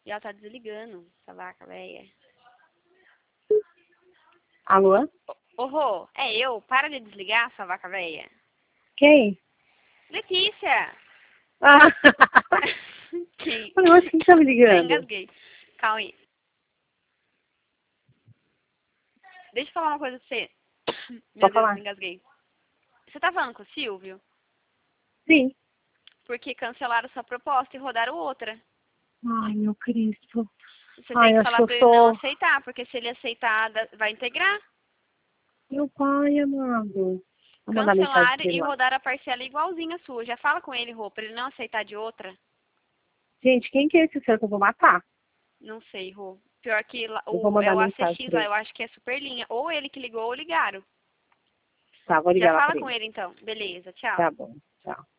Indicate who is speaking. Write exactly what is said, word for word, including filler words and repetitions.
Speaker 1: E ela tá desligando, essa vaca velha.
Speaker 2: Alô?
Speaker 1: Ô, Rô, é eu. Para de desligar, essa vaca velha.
Speaker 2: Quem?
Speaker 1: Letícia!
Speaker 2: Ah!
Speaker 1: Quem?
Speaker 2: Eu acho que tá me
Speaker 1: Eu
Speaker 2: ligando.
Speaker 1: engasguei. Calma aí. Deixa eu falar uma coisa pra você. Meu
Speaker 2: Pode
Speaker 1: Deus,
Speaker 2: falar.
Speaker 1: engasguei. Você tá falando com o Silvio?
Speaker 2: Sim.
Speaker 1: Porque cancelaram sua proposta e rodaram outra.
Speaker 2: Ai, meu Cristo.
Speaker 1: Você
Speaker 2: Ai,
Speaker 1: tem que
Speaker 2: acho que
Speaker 1: falar
Speaker 2: eu
Speaker 1: pra ele não
Speaker 2: sou...
Speaker 1: aceitar, porque se ele aceitar, dá- vai integrar.
Speaker 2: Meu pai, amado. Vou mandar mensagem
Speaker 1: Cancelaram
Speaker 2: pra ele
Speaker 1: e
Speaker 2: lá.
Speaker 1: rodaram a parcela igualzinha a sua. Já fala com ele, Rô, pra ele não aceitar de outra.
Speaker 2: Gente, quem que é esse ser que eu vou matar?
Speaker 1: Não sei, Rô. Pior que lá-
Speaker 2: Eu vou
Speaker 1: o, é
Speaker 2: mandar
Speaker 1: o
Speaker 2: mensagem
Speaker 1: A C X
Speaker 2: pra
Speaker 1: lá,
Speaker 2: ele.
Speaker 1: eu acho que é super linha. Ou ele que ligou ou ligaram.
Speaker 2: Tá, vou
Speaker 1: Já
Speaker 2: ligar lá
Speaker 1: fala
Speaker 2: pra
Speaker 1: com
Speaker 2: ele.
Speaker 1: ele então. Beleza, tchau.
Speaker 2: Tá bom, tchau.